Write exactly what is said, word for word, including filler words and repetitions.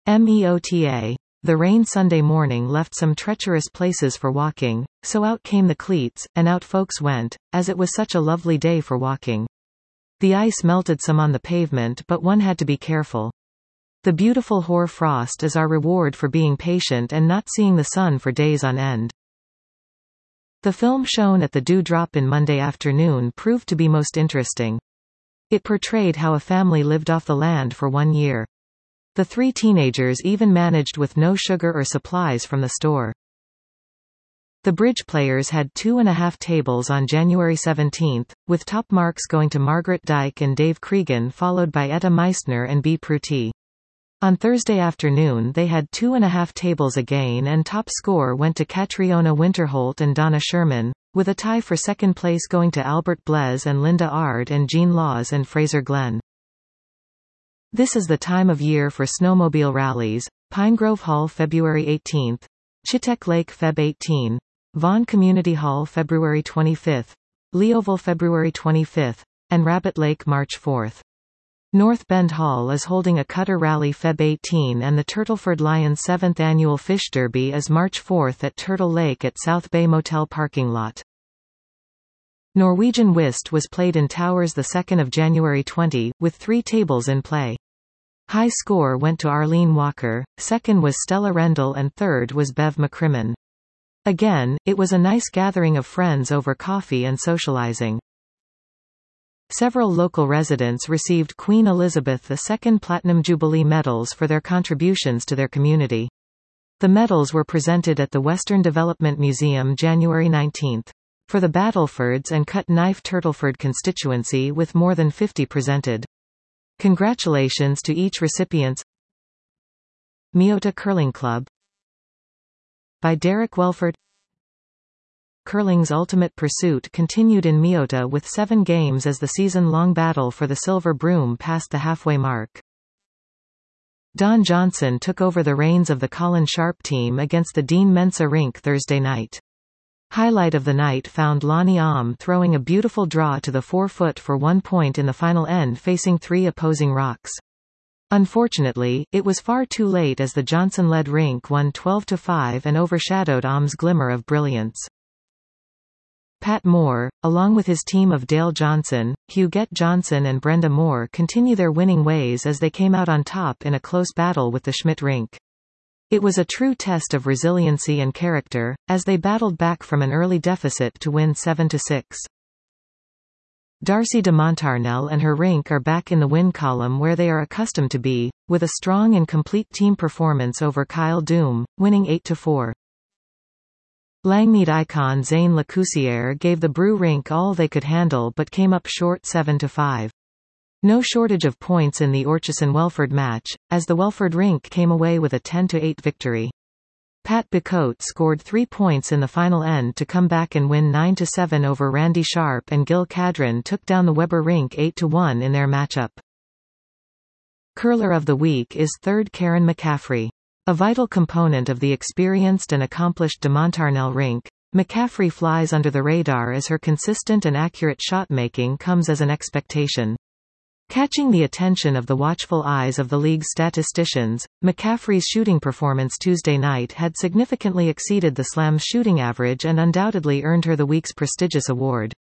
MEOTA. The rain Sunday morning left some treacherous places for walking, so out came the cleats, and out folks went, as it was such a lovely day for walking. The ice melted some on the pavement, but one had to be careful. The beautiful hoar frost is our reward for being patient and not seeing the sun for days on end. The film shown at the Dew Drop-In Monday afternoon proved to be most interesting. It portrayed how a family lived off the land for one year. The three teenagers even managed with no sugar or supplies from the store. The bridge players had two and a half tables on January seventeenth, with top marks going to Margaret Dyke and Dave Cregan, followed by Etta Meissner and B. Prutti. On Thursday afternoon they had two and a half tables again, and top score went to Catriona Winterholt and Donna Sherman, with a tie for second place going to Albert Blaise and Linda Ard and Jean Laws and Fraser Glenn. This is the time of year for snowmobile rallies: Pinegrove Hall February eighteenth, Chitek Lake February eighteenth, Vaughan Community Hall February twenty-fifth, Leoville February twenty-fifth, and Rabbit Lake March fourth. North Bend Hall is holding a Cutter Rally February eighteenth, and the Turtleford Lions seventh Annual Fish Derby is March fourth at Turtle Lake at South Bay Motel parking lot. Norwegian Whist was played in Towers the second of January twentieth, with three tables in play. High score went to Arlene Walker, second was Stella Rendell and third was Bev McCrimmon. Again, it was a nice gathering of friends over coffee and socializing. Several local residents received Queen Elizabeth the second Platinum Jubilee medals for their contributions to their community. The medals were presented at the Western Development Museum January nineteenth. For the Battlefords and Cut Knife Turtleford constituency, with more than fifty presented. Congratulations to each recipients. Meota Curling Club by Derek Welford. Curling's ultimate pursuit continued in Meota with seven games as the season-long battle for the silver broom passed the halfway mark. Don Johnson took over the reins of the Colin Sharp team against the Dean Mensa rink Thursday night. Highlight of the night found Lonnie Ahm throwing a beautiful draw to the four-foot for one point in the final end facing three opposing rocks. Unfortunately, it was far too late as the Johnson-led rink won twelve to five and overshadowed Ahm's glimmer of brilliance. Pat Moore, along with his team of Dale Johnson, Huguette Johnson and Brenda Moore, continue their winning ways as they came out on top in a close battle with the Schmidt rink. It was a true test of resiliency and character, as they battled back from an early deficit to win seven to six. Darcy de Montarnel and her rink are back in the win column where they are accustomed to be, with a strong and complete team performance over Kyle Doom, winning eight to four. Langmead icon Zane Lecoussière gave the Brew rink all they could handle but came up short seven to five. No shortage of points in the Orchesson-Welford match, as the Welford rink came away with a ten to eight victory. Pat Bicote scored three points in the final end to come back and win nine to seven over Randy Sharp, and Gil Cadron took down the Weber rink eight to one in their matchup. Curler of the Week is third Karen McCaffrey. A vital component of the experienced and accomplished de Montarnel rink, McCaffrey flies under the radar as her consistent and accurate shot-making comes as an expectation. Catching the attention of the watchful eyes of the league's statisticians, McCaffrey's shooting performance Tuesday night had significantly exceeded the Slam's shooting average and undoubtedly earned her the week's prestigious award.